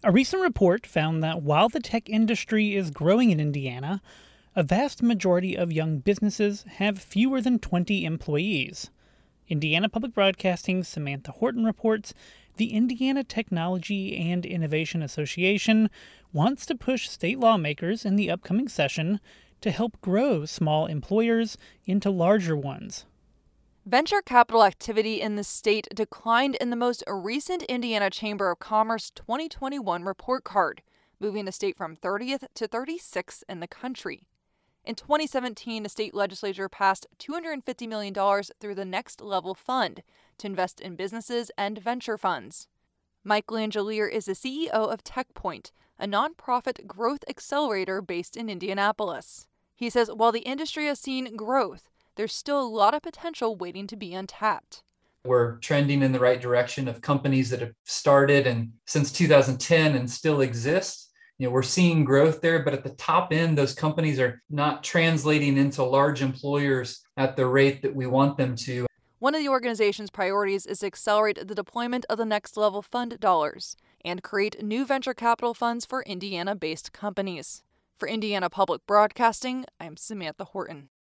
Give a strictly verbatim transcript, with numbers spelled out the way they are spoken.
A recent report found that while the tech industry is growing in Indiana, a vast majority of young businesses have fewer than twenty employees. Indiana Public Broadcasting's Samantha Horton reports the Indiana Technology and Innovation Association wants to push state lawmakers in the upcoming session to help grow small employers into larger ones. Venture capital activity in the state declined in the most recent Indiana Chamber of Commerce twenty twenty-one report card, moving the state from thirtieth to thirty-sixth in the country. In twenty seventeen, the state legislature passed two hundred fifty million dollars through the Next Level Fund to invest in businesses and venture funds. Mike Langelier is the C E O of TechPoint, a nonprofit growth accelerator based in Indianapolis. He says while the industry has seen growth, there's still a lot of potential waiting to be untapped. We're trending in the right direction of companies that have started and since two thousand ten and still exist. You know, we're seeing growth there, but at the top end, those companies are not translating into large employers at the rate that we want them to. One of the organization's priorities is to accelerate the deployment of the Next Level Fund dollars and create new venture capital funds for Indiana-based companies. For Indiana Public Broadcasting, I'm Samantha Horton.